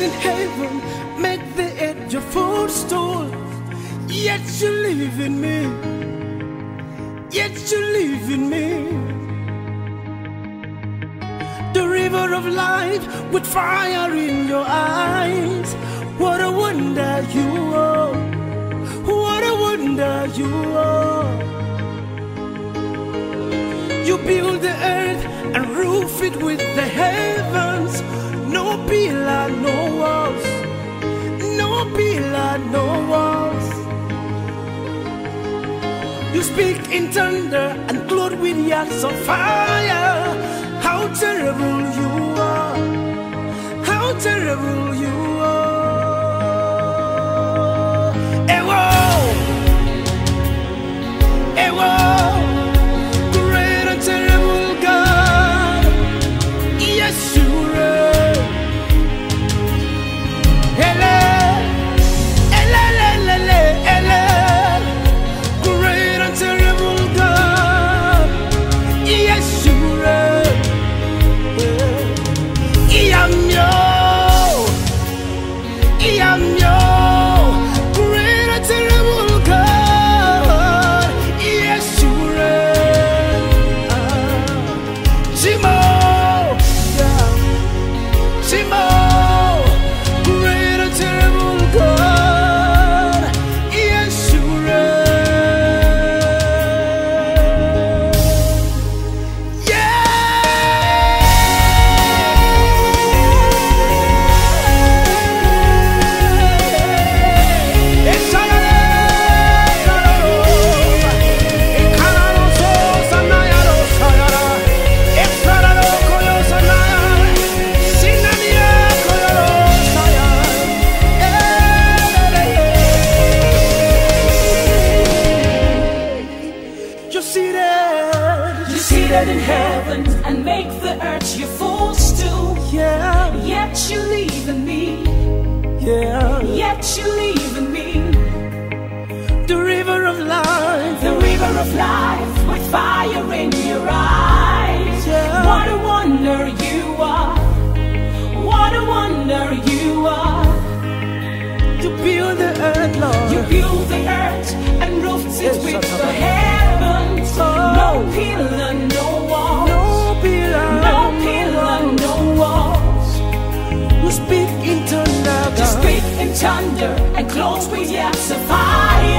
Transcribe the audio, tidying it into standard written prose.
in heaven, make the earth your footstool. Yet you live in me. Yet you live in me. The river of life with fire in your eyes. What a wonder you are. What a wonder you are. You build the earth and roof it with the heavens. No pillar, no walls. No pillar, no walls. You speak in thunder and clothe with yards of fire. How terrible you are. How terrible you are. Ewo, Ewo, great and terrible God. Yes, you are. Ele, ele, ele, ele, ele. Great and terrible God. Yes, you are. Iyamyo, Iyamyo, great and terrible God. Yes, you are. Shimo, yeah, Shimo, great and terrible God. Yes, you are. You're seated in heaven and make the earth your footstool. Yeah, Yet you live in me. yeah. Yet you live in me. The river of life. The river of life with fire in your eyes. Yeah. What a wonder you are. What a wonder you are. You build the earth, Lord. You build the earth and roofed it with the heavens. No pillar, no wall. No pillar, No pillar, no walls. You speak in thunder, You God. speak in thunder and close with yes of fire.